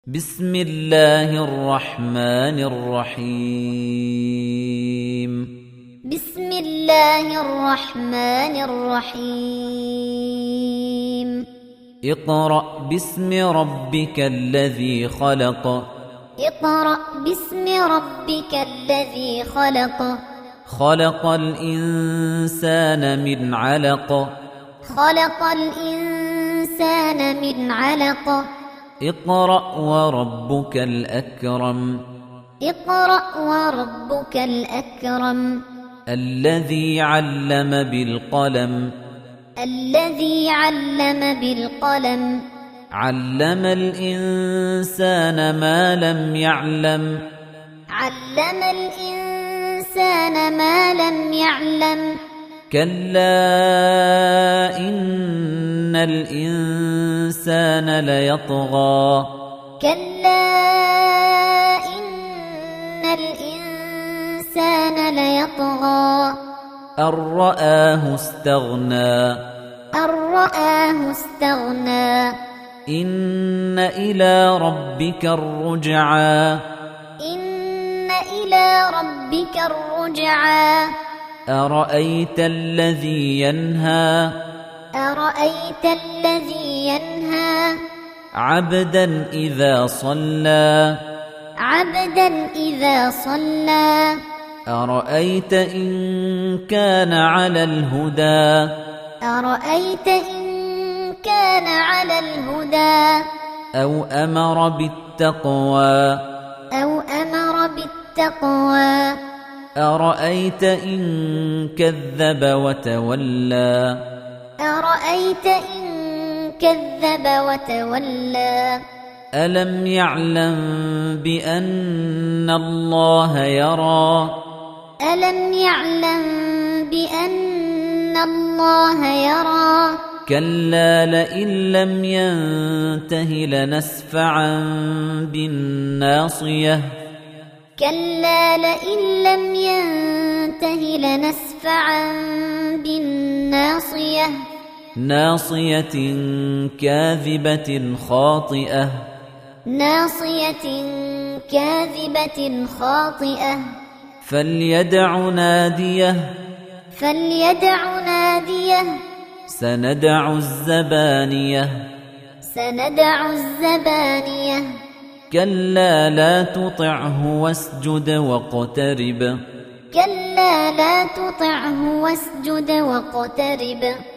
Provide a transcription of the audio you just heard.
بسم الله الرحمن الرحيم بسم الله الرحمن الرحيم اقرأ باسم ربك الذي خلق اقرأ باسم ربك الذي خلق خلق الإنسان من علق خلق الإنسان من علق اقرأ وربك الأكرم اقرأ وربك الأكرم الذي علم بالقلم الذي علم بالقلم علم الإنسان ما لم يعلم علم الإنسان ما لم يعلم كلا إن الإنسان ليطغى كلا إن الإنسان ليطغى أن رآه استغنى أن رآه استغنى إن إلى ربك الرجعى إن إلى ربك الرجعى أرأيت الذي ينهى أرأيت الذي ينهى عبدا إذا صلى عبدا إذا صلى أرأيت إن كان على الهدى أرأيت إن كان على الهدى أو أمر بالتقوى أو أمر بالتقوى أرأيت إن كذب وتولى أرأيت إن كذب وتولى ألم يعلم بأن الله يرى ألم يعلم بأن الله يرى كلا لئن لم ينته لنسفعا بالناصية كلا لئن لم ينته لنسفعا بالناصية ناصية كاذبة خاطئة ناصية كاذبة خاطئة فليدع ناديه فليدع ناديه سندع الزبانية سندع الزبانية كلا لا تطعه واسجد واقترب كلا لا تطعه واسجد واقترب